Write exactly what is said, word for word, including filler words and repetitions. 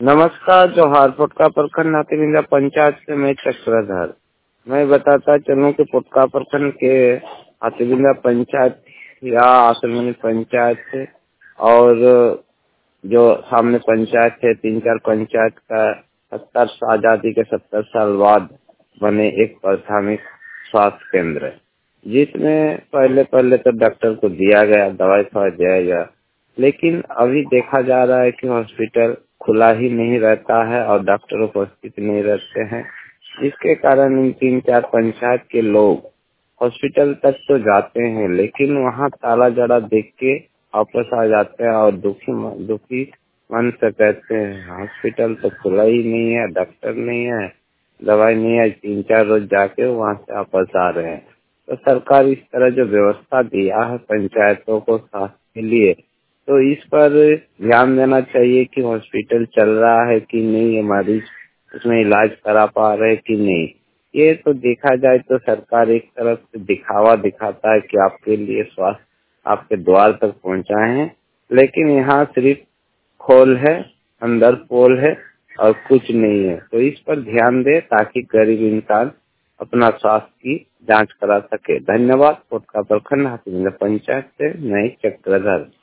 नमस्कार, जोहार। पुटका प्रखंड हाथीबिंदा पंचायत से मैं चक्रधर। मैं बताता चलूं कि पुटका प्रखंड के हाथीबिंदा पंचायत या आसलमनी पंचायत से और जो सामने पंचायत है, तीन चार पंचायत का सत्तर आजादी के सत्तर साल बाद बने एक प्राथमिक स्वास्थ्य केंद्र है, जिसमें पहले पहले तो डॉक्टर को दिया गया, दवाई फवाई दिया गया, लेकिन अभी देखा जा रहा है कि हॉस्पिटल खुला ही नहीं रहता है और डॉक्टर उपस्थित नहीं रहते हैं। इसके कारण इन तीन चार पंचायत के लोग हॉस्पिटल तक तो जाते हैं, लेकिन वहाँ ताला जड़ा देख के वापस आ जाते हैं और दुखी दुखी मन से कहते हैं हॉस्पिटल तो खुला ही नहीं है, डॉक्टर नहीं है, दवाई नहीं है। तीन चार रोज जाके वहाँ से वापस आ रहे हैं। तो सरकार इस तरह जो व्यवस्था दिया है पंचायतों को स्वास्थ्य के लिए, तो इस पर ध्यान देना चाहिए कि हॉस्पिटल चल रहा है कि नहीं, ये मरीज उसमें इलाज करा पा रहे कि नहीं। ये तो देखा जाए तो सरकार एक तरफ से दिखावा दिखाता है कि आपके लिए स्वास्थ्य आपके द्वार तक पहुंचाए हैं, लेकिन यहाँ सिर्फ खोल है, अंदर पोल है और कुछ नहीं है। तो इस पर ध्यान दे ताकि गरीब इंसान अपना स्वास्थ्य की जांच करा सके। धन्यवाद। पुटका प्रखंड हाथीबिंदा पंचायत से मैं चक्रधर।